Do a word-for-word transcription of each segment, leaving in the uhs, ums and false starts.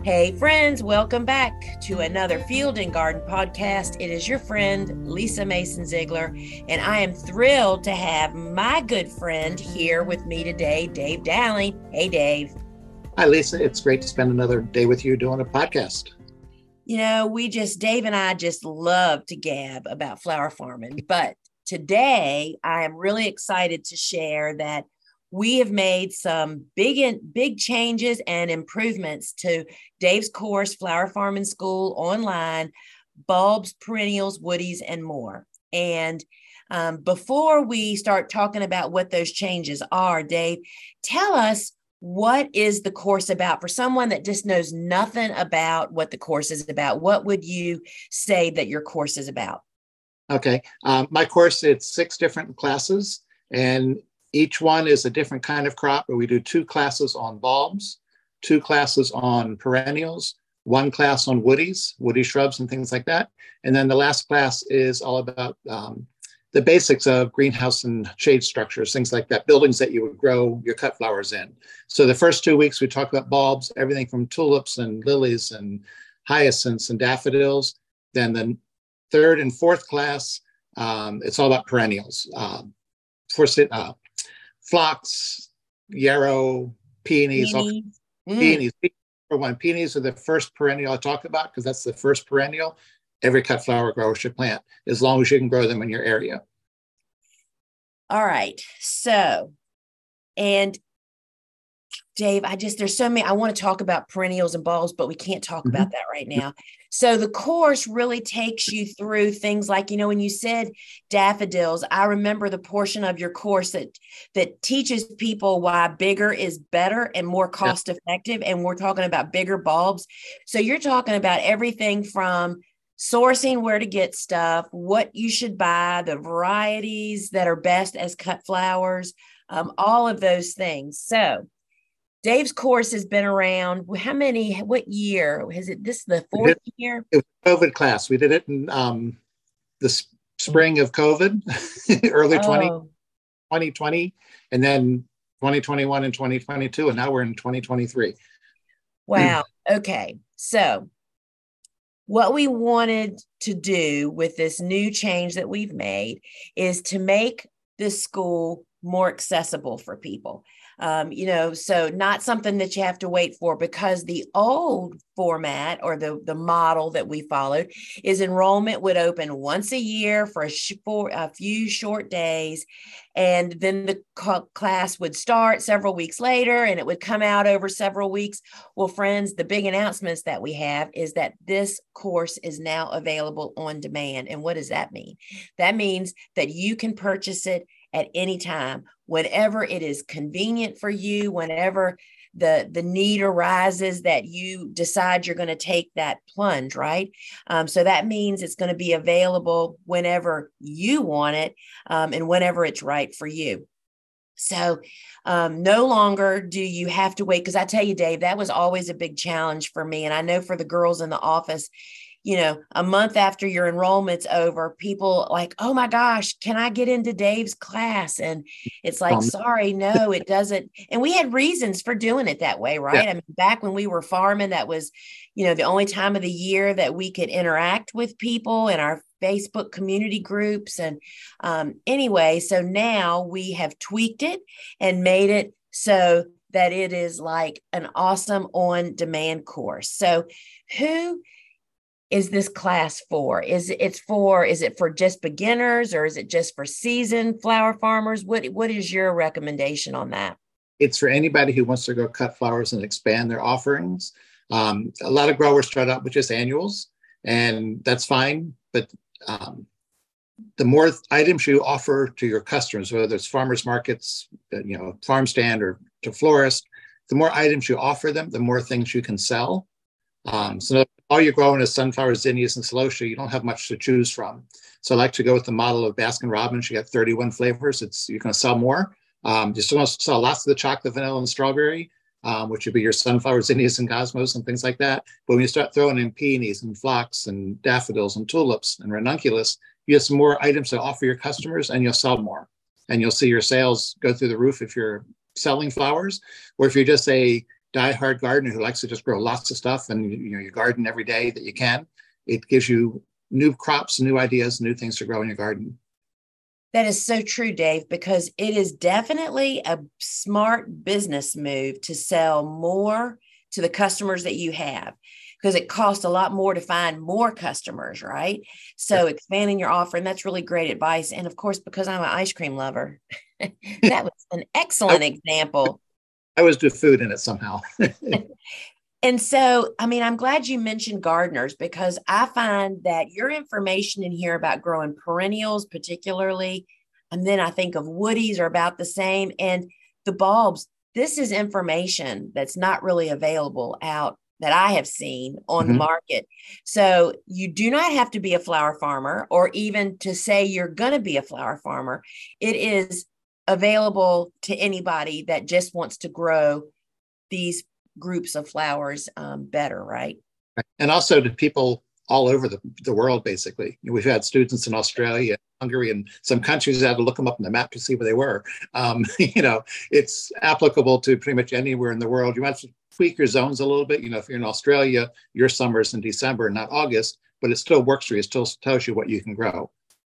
Hey friends, welcome back to another Field and Garden podcast. It is your friend Lisa Mason Ziegler, and I am thrilled to have my good friend here with me today, Dave Dowling. Hey Dave. Hi Lisa, it's great to spend another day with you doing a podcast. You know, we just, Dave and I just love to gab about flower farming, but today I am really excited to share that we have made some big, big changes and improvements to Dave's course, Flower Farming School online, bulbs, perennials, woodies, and more. And um, before we start talking about what those changes are, Dave, tell us what is the course about for someone that just knows nothing about what the course is about. What would you say that your course is about? Okay. Um, my course, it's six different classes, and each one is a different kind of crop, but we do two classes on bulbs, two classes on perennials, one class on woodies, woody shrubs and things like that. And then the last class is all about um, the basics of greenhouse and shade structures, things like that, buildings that you would grow your cut flowers in. So the first two weeks, we talk about bulbs, everything from tulips and lilies and hyacinths and daffodils. Then the third and fourth class, um, it's all about perennials. Um, for, uh, Phlox, yarrow, peonies, Peonies. all, mm. peonies. For one, peonies are the first perennial I talk about because that's the first perennial every cut flower grower should plant, as long as you can grow them in your area. All right. So, and Dave, I just, there's so many, I want to talk about perennials and bulbs, but we can't talk mm-hmm. about that right now. So the course really takes you through things like, you know, when you said daffodils, I remember the portion of your course that, that teaches people why bigger is better and more cost effective. And we're talking about bigger bulbs. So you're talking about everything from sourcing where to get stuff, what you should buy, the varieties that are best as cut flowers, um, all of those things. So Dave's course has been around. How many, what year? Is it this the fourth it, year? It was a COVID class. We did it in um, the sp- spring of COVID, early oh. twenty twenty, and then twenty twenty-one and twenty twenty-two, and now we're in twenty twenty-three. Wow. Okay. So what we wanted to do with this new change that we've made is to make this school more accessible for people. Um, you know, so not something that you have to wait for, because the old format or the, the model that we followed is enrollment would open once a year for a, sh- for a few short days. And then the co- class would start several weeks later and it would come out over several weeks. Well, friends, the big announcements that we have is that this course is now available on demand. And what does that mean? That means that you can purchase it at any time, whenever it is convenient for you, whenever the, the need arises that you decide you're going to take that plunge, right? Um, so that means it's going to be available whenever you want it um, and whenever it's right for you. So um, no longer do you have to wait, because I tell you, Dave, that was always a big challenge for me. And I know for the girls in the office, you know, a month after your enrollment's over, people like, oh my gosh, can I get into Dave's class? And it's like, um, sorry, no, it doesn't. And we had reasons for doing it that way, right? Yeah. I mean, back when we were farming, that was, you know, the only time of the year that we could interact with people in our Facebook community groups. And um, anyway, so now we have tweaked it and made it so that it is like an awesome on-demand course. So who is this class for? Is it's for, is it for just beginners, or is it just for seasoned flower farmers? What, what is your recommendation on that? It's for anybody who wants to go cut flowers and expand their offerings. Um, a lot of growers start out with just annuals, and that's fine. But um, the more items you offer to your customers, whether it's farmers markets, you know, farm stand or to florist, the more items you offer them, the more things you can sell. Um, so all you're growing is sunflowers, zinnias, and celosia. You don't have much to choose from. So I like to go with the model of Baskin Robbins. You got thirty-one flavors. It's you're going to sell more. Um, you're still going to sell lots of the chocolate, vanilla, and strawberry, um, which would be your sunflowers, zinnias, and cosmos, and things like that. But when you start throwing in peonies and phlox and daffodils and tulips and ranunculus, you have some more items to offer your customers, and you'll sell more. And you'll see your sales go through the roof if you're selling flowers, or if you're just a diehard gardener who likes to just grow lots of stuff and you know you garden every day that you can, it gives you new crops, new ideas, new things to grow in your garden. That is so true, Dave, because it is definitely a smart business move to sell more to the customers that you have, because it costs a lot more to find more customers, right? So expanding your offering, that's really great advice. And of course, because I'm an ice cream lover, that was an excellent I, example. I always do food in it somehow. And so, I mean, I'm glad you mentioned gardeners, because I find that your information in here about growing perennials, particularly, and then I think of woodies are about the same, and the bulbs. This is information that's not really available out that I have seen on mm-hmm. the market. So you do not have to be a flower farmer or even to say you're going to be a flower farmer. It is available to anybody that just wants to grow these groups of flowers um, better, right? And also to people all over the, the world, basically. We've had students in Australia, Hungary, and some countries that had to look them up on the map to see where they were. Um, you know, it's applicable to pretty much anywhere in the world. You might have to tweak your zones a little bit. You know, if you're in Australia, your summer's in December, not August, but it still works for you. It still tells you what you can grow.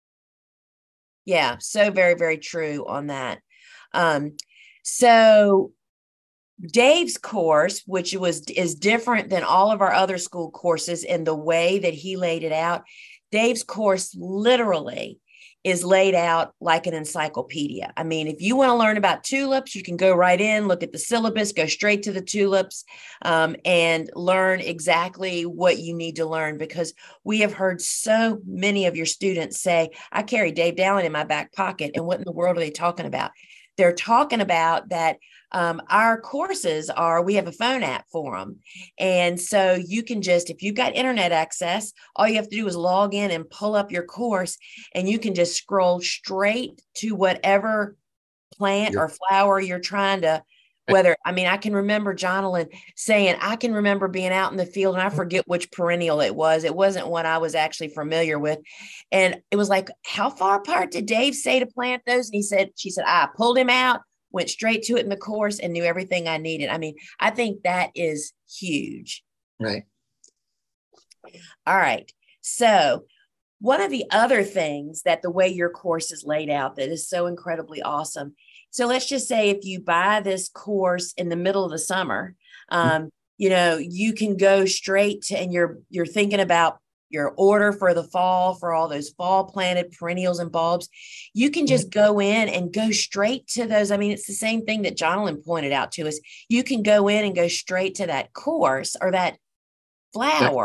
Yeah, so very, very true on that. Um, so Dave's course, which was is different than all of our other school courses in the way that he laid it out. Dave's course literally is laid out like an encyclopedia. I mean, if you want to learn about tulips, you can go right in, look at the syllabus, go straight to the tulips, um, and learn exactly what you need to learn, because we have heard so many of your students say, I carry Dave Dowling in my back pocket. And what in the world are they talking about? They're talking about that um, our courses are, we have a phone app for them. And so you can just, if you've got internet access, all you have to do is log in and pull up your course, and you can just scroll straight to whatever plant or flower you're trying to, whether, I mean, I can remember Jonathan saying, I can remember being out in the field and I forget which perennial it was. It wasn't one I was actually familiar with. And it was like, how far apart did Dave say to plant those? And he said, she said, I pulled him out, went straight to it in the course and knew everything I needed. I mean, I think that is huge. Right. All right. So one of the other things that the way your course is laid out that is so incredibly awesome. So let's just say if you buy this course in the middle of the summer, um, you know, you can go straight to, and you're, you're thinking about your order for the fall, for all those fall planted perennials and bulbs, you can just go in and go straight to those. I mean, it's the same thing that Jonathan pointed out to us. You can go in and go straight to that course or that flower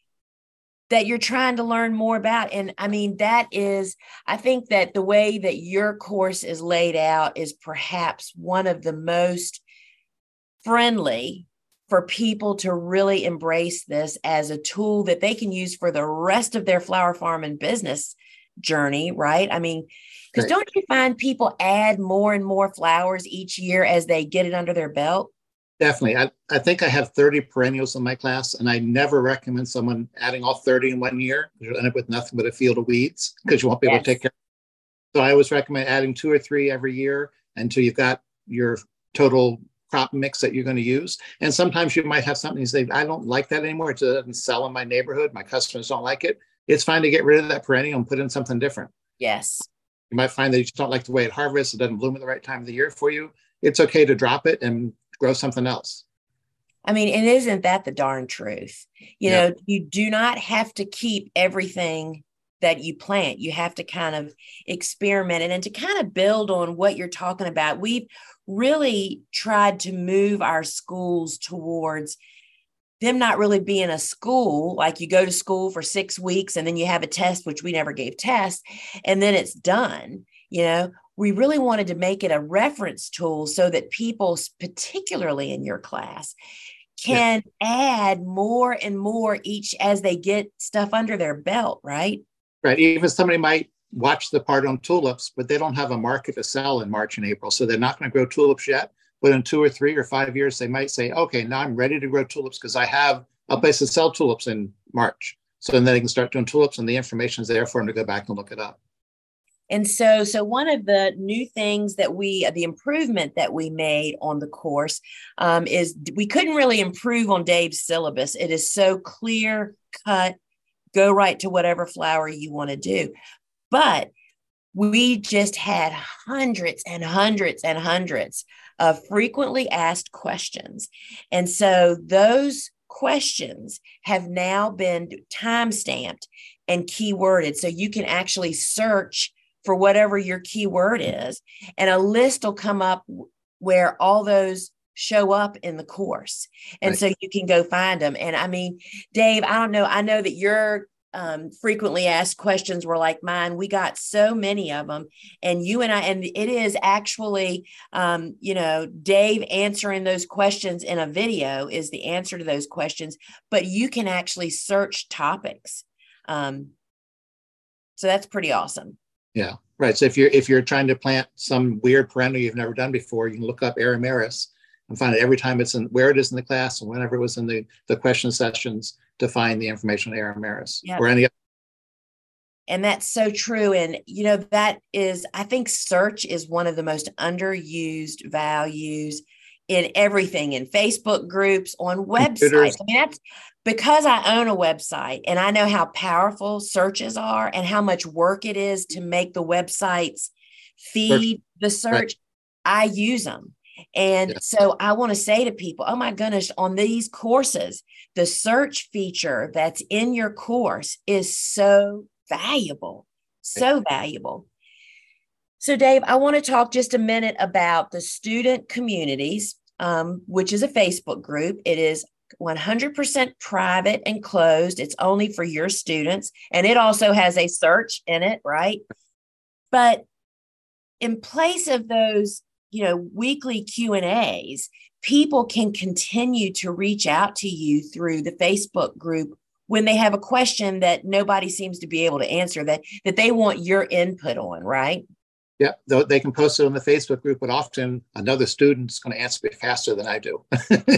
that you're trying to learn more about. And I mean, that is, I think that the way that your course is laid out is perhaps one of the most friendly for people to really embrace this as a tool that they can use for the rest of their flower farm and business journey, right? I mean, because right. Don't you find people add more and more flowers each year as they get it under their belt? Definitely. I, I think I have thirty perennials in my class, and I never recommend someone adding all thirty in one year. You'll end up with nothing but a field of weeds because you won't be yes. able to take care of it. So I always recommend adding two or three every year until you've got your total crop mix that you're going to use. And sometimes you might have something you say, I don't like that anymore. It doesn't sell in my neighborhood. My customers don't like it. It's fine to get rid of that perennial and put in something different. Yes. You might find that you just don't like the way it harvests. It doesn't bloom at the right time of the year for you. It's okay to drop it and grow something else. I mean, and isn't that the darn truth? You yep. know, you do not have to keep everything that you plant. You have to kind of experiment and, and to kind of build on what you're talking about. We've really tried to move our schools towards them not really being a school, like you go to school for six weeks and then you have a test, which we never gave tests, and then it's done. You know, we really wanted to make it a reference tool so that people, particularly in your class, can yeah. add more and more each as they get stuff under their belt, right? Right. Even somebody might watch the part on tulips, but they don't have a market to sell in March and April. So they're not going to grow tulips yet. But in two or three or five years, they might say, okay, now I'm ready to grow tulips because I have a place to sell tulips in March. So then they can start doing tulips and the information is there for them to go back and look it up. And so, so one of the new things that we, the improvement that we made on the course um, is we couldn't really improve on Dave's syllabus. It is so clear cut, go right to whatever flower you want to do. But we just had hundreds and hundreds and hundreds of frequently asked questions. And so those questions have now been time stamped and keyworded. So you can actually search for whatever your keyword is, and a list will come up where all those show up in the course. And right. So you can go find them. And I mean, Dave, I don't know. I know that your um, frequently asked questions were like mine. We got so many of them, and you and I, and it is actually, um, you know, Dave answering those questions in a video is the answer to those questions, but you can actually search topics. Um, so that's pretty awesome. Yeah, right. So if you're if you're trying to plant some weird perennial you've never done before, you can look up Aromaris and find it every time it's in where it is in the class and whenever it was in the, the question sessions to find the information on Aromaris yep. or any other. And that's so true. And, you know, that is, I think search is one of the most underused values in everything, in Facebook groups, on websites. Computers. I mean, that's because I own a website and I know how powerful searches are and how much work it is to make the websites feed search. the search. Right. I use them. And yeah. so I want to say to people, oh my goodness, on these courses, the search feature that's in your course is so valuable, so yeah. valuable. So Dave, I want to talk just a minute about the student communities, um, which is a Facebook group. It is one hundred percent private and closed. It's only for your students. And it also has a search in it, right? But in place of those, you know, weekly Q and A's, people can continue to reach out to you through the Facebook group when they have a question that nobody seems to be able to answer, that, that they want your input on, right? Yeah, they can post it on the Facebook group, but often another student's going to answer it faster than I do.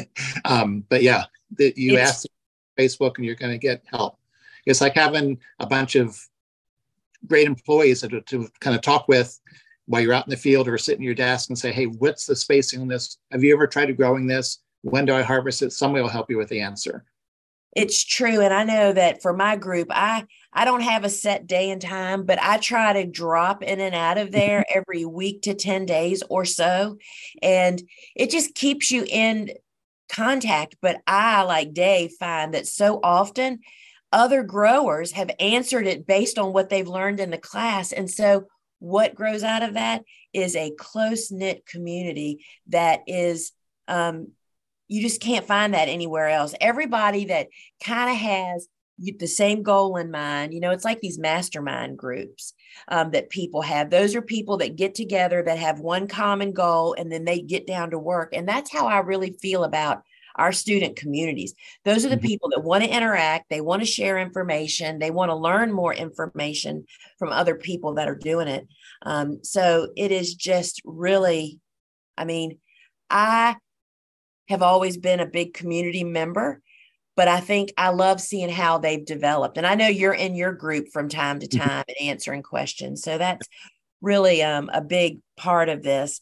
um, but yeah, the, you it's, ask Facebook and you're going to get help. It's like having a bunch of great employees to, to kind of talk with while you're out in the field or sit in your desk and say, hey, what's the spacing on this? Have you ever tried growing this? When do I harvest it? Somebody will help you with the answer. It's true. And I know that for my group, I, I don't have a set day and time, but I try to drop in and out of there every week to ten days or so. And it just keeps you in contact. But I, like Dave, find that so often other growers have answered it based on what they've learned in the class. And so what grows out of that is a close-knit community that is, um, you just can't find that anywhere else. Everybody that kind of has the same goal in mind, you know, it's like these mastermind groups um, that people have. Those are people that get together that have one common goal, and then they get down to work. And that's how I really feel about our student communities. Those are the people that want to interact. They want to share information. They want to learn more information from other people that are doing it. Um, so it is just really, I mean, I have always been a big community member, but I think I love seeing how they've developed. And I know you're in your group from time to time and answering questions. So that's really um, a big part of this.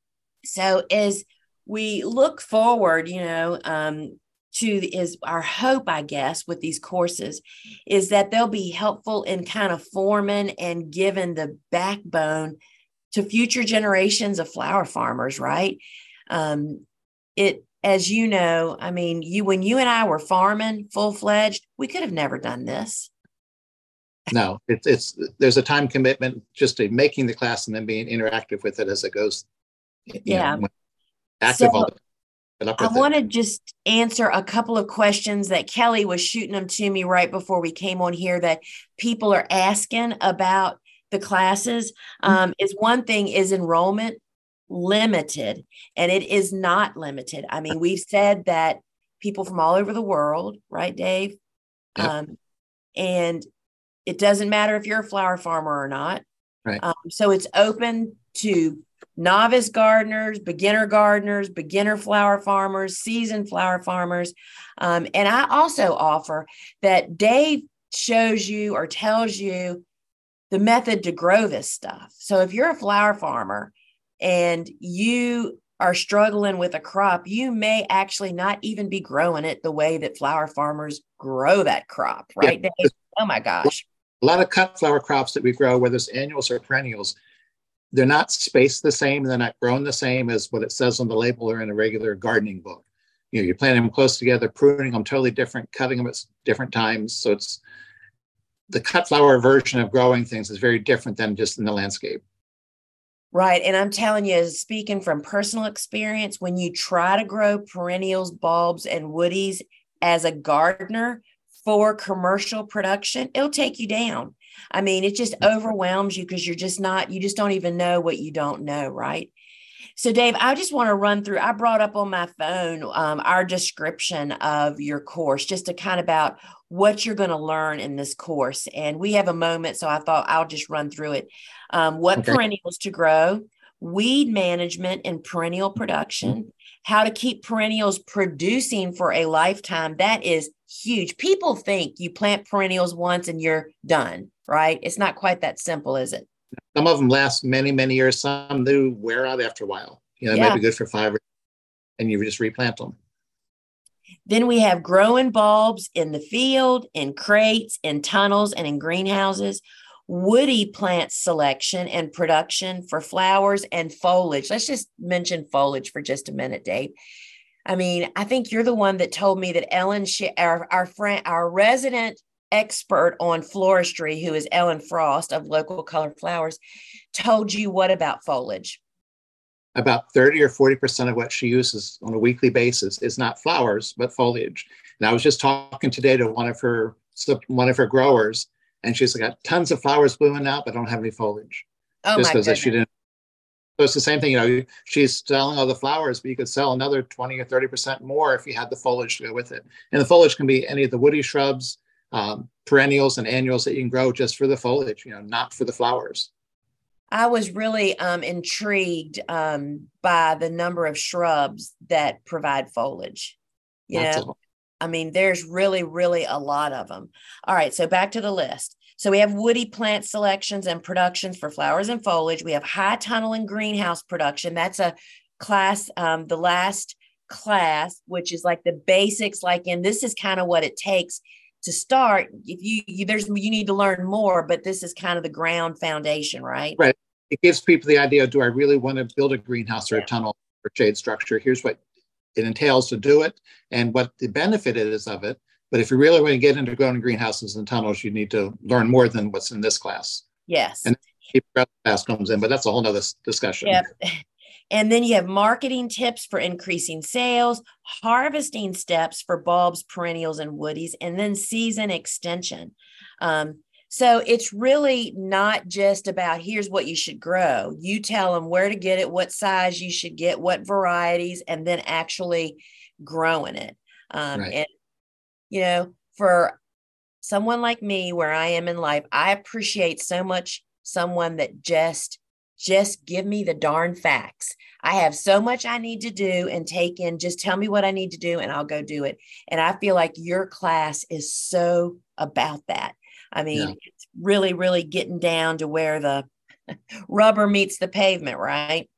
So as we look forward, you know, um, to is our hope, I guess, with these courses is that they'll be helpful in kind of forming and giving the backbone to future generations of flower farmers, right? Um, it, as you know, I mean, you when you and I were farming full-fledged, we could have never done this. No, it's it's there's a time commitment just to making the class and then being interactive with it as it goes. Yeah. Know, active so, all the I want to just answer a couple of questions that Kelly was shooting them to me right before we came on here that people are asking about the classes. Um, is one thing, is enrollment limited? And it is not limited. I mean, we've said that people from all over the world, right, Dave? Yep. Um, and it doesn't matter if you're a flower farmer or not. Right. Um, so it's open to novice gardeners, beginner gardeners, beginner flower farmers, seasoned flower farmers. Um, and I also offer that Dave shows you or tells you the method to grow this stuff. So if you're a flower farmer and you are struggling with a crop, you may actually not even be growing it the way that flower farmers grow that crop, right? Yeah. They, oh my gosh. A lot of cut flower crops that we grow, whether it's annuals or perennials, they're not spaced the same. They're not grown the same as what it says on the label or in a regular gardening book. You know, you're planting them close together, pruning them totally different, cutting them at different times. So it's the cut flower version of growing things is very different than just in the landscape. Right. And I'm telling you, speaking from personal experience, when you try to grow perennials, bulbs, and woodies as a gardener for commercial production, it'll take you down. I mean, it just overwhelms you because you're just not, you just don't even know what you don't know, right? So, Dave, I just want to run through, I brought up on my phone um, our description of your course, just to kind of about what you're going to learn in this course. And we have a moment, so I thought I'll just run through it. Um, what Okay. perennials to grow, weed management and perennial production, how to keep perennials producing for a lifetime. That is huge. People think you plant perennials once and you're done, right? It's not quite that simple, is it? Some of them last many, many years. Some do wear out after a while. You know, they Yeah. might be good for five, and you just replant them. Then we have growing bulbs in the field, in crates, in tunnels, and in greenhouses. Woody plant selection and production for flowers and foliage. Let's just mention foliage for just a minute, Dave. I mean, I think you're the one that told me that Ellen, our, our friend, our resident expert on floristry, who is Ellen Frost of Local Colored Flowers, told you what about foliage? About thirty or forty percent of what she uses on a weekly basis is not flowers, but foliage. And I was just talking today to one of her, one of her growers, and she's got tons of flowers blooming out, but don't have any foliage. Oh, just my because she didn't. So it's the same thing, you know, she's selling all the flowers, but you could sell another twenty or thirty percent more if you had the foliage to go with it. And the foliage can be any of the woody shrubs, um, perennials and annuals that you can grow just for the foliage, you know, not for the flowers. I was really um, intrigued um, by the number of shrubs that provide foliage. You That's know, I mean, there's really, really a lot of them. All right, so back to the list. So we have woody plant selections and productions for flowers and foliage. We have high tunnel and greenhouse production. That's a class, um, the last class, which is like the basics, like, and this is kind of what it takes to start. If you, you there's you need to learn more, but this is kind of the ground foundation, right? Right. It gives people the idea, do I really want to build a greenhouse or a tunnel or shade structure? Here's what it entails to do it and what the benefit is of it. But if you really want to get into growing greenhouses and tunnels, you need to learn more than what's in this class. Yes. And the class comes in, but that's a whole nother discussion. Yep. And then you have marketing tips for increasing sales, harvesting steps for bulbs, perennials, and woodies, and then season extension. Um, so it's really not just about here's what you should grow. You tell them where to get it, what size you should get, what varieties, and then actually growing it. Um, right. And, you know, for someone like me, where I am in life, I appreciate so much someone that just Just give me the darn facts. I have so much I need to do and take in. Just tell me what I need to do and I'll go do it. And I feel like your class is so about that. I mean, yeah. It's really, really getting down to where the rubber meets the pavement, right?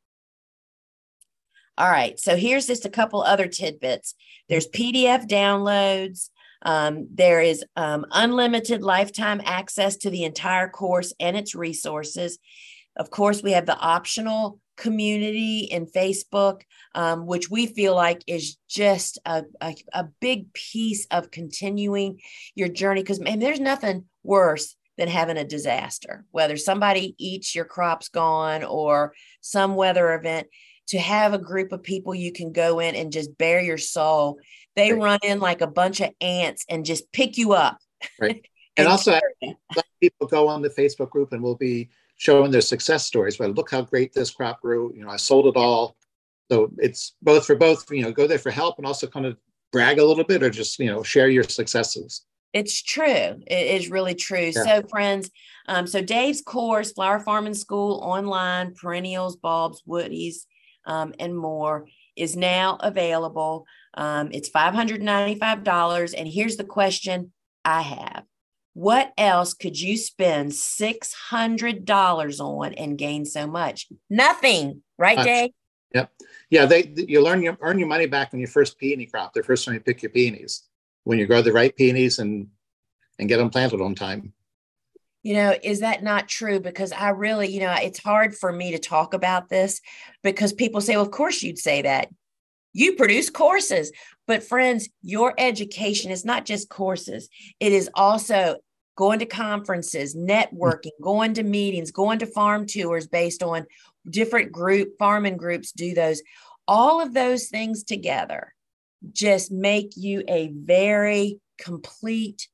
All right. So here's just a couple other tidbits. There's P D F downloads. Um, there is um, unlimited lifetime access to the entire course and its resources. Of course, we have the optional community in Facebook, um, which we feel like is just a, a, a big piece of continuing your journey. Because, man, there's nothing worse than having a disaster, whether somebody eats your crops gone or some weather event. To have a group of people you can go in and just bare your soul. They right. run in like a bunch of ants and just pick you up. Right. and, and also, people go on the Facebook group and will be showing their success stories. Well, look how great this crop grew. You know, I sold it all. So it's both for both, you know, go there for help and also kind of brag a little bit or just, you know, share your successes. It's true. It is really true. Yeah. So friends, um, so Dave's course, Flower Farming School Online, Perennials, Bulbs, Woodies, um, and more is now available. Um, it's five hundred ninety-five dollars. And here's the question I have. What else could you spend six hundred dollars on and gain so much? Nothing, right, Uh, Dave? Yep. Yeah, they you learn you earn your money back on your first peony crop, the first time you pick your peonies, when you grow the right peonies and and get them planted on time. You know, is that not true? Because I really, you know, it's hard for me to talk about this because people say, well, of course you'd say that. You produce courses. But friends, your education is not just courses. It is also going to conferences, networking, going to meetings, going to farm tours based on different group, farming groups do those. All of those things together just make you a very complete,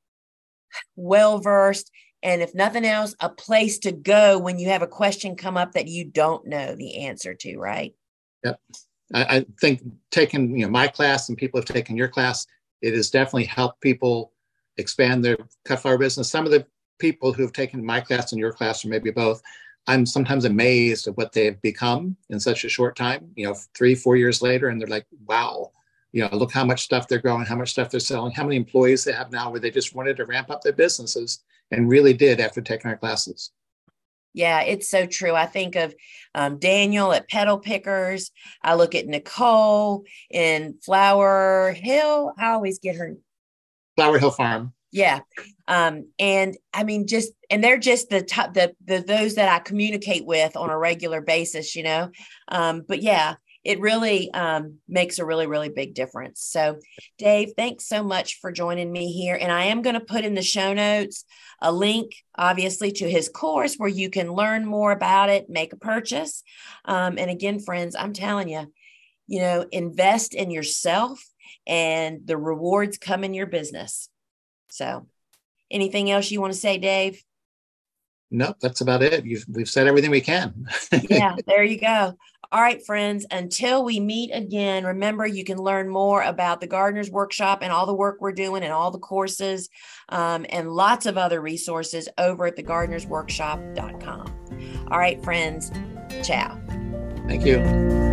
well-versed, and if nothing else, a place to go when you have a question come up that you don't know the answer to, right? Yep. I, I think taking, you know, my class and people have taken your class, it has definitely helped people expand their cut flower business. Some of the people who have taken my class and your class, or maybe both, I'm sometimes amazed at what they've become in such a short time, you know, three, four years later. And they're like, wow, you know, look how much stuff they're growing, how much stuff they're selling, how many employees they have now, where they just wanted to ramp up their businesses and really did after taking our classes. Yeah, it's so true. I think of um, Daniel at Petal Pickers. I look at Nicole in Flower Hill. I always get her. Flower Hill Farm. Yeah. Um, and I mean, just, and they're just the top, the, the, those that I communicate with on a regular basis, you know? Um, but yeah, it really um, makes a really, really big difference. So Dave, thanks so much for joining me here. And I am going to put in the show notes a link, obviously, to his course where you can learn more about it, make a purchase. Um, and again, friends, I'm telling you, you know, invest in yourself and the rewards come in your business. So anything else you want to say, Dave? Nope, that's about it. You've, we've said everything we can. Yeah, there you go. All right, friends, until we meet again, remember you can learn more about the Gardener's Workshop and all the work we're doing and all the courses um, and lots of other resources over at the gardeners workshop dot com. All right, friends, ciao. Thank you.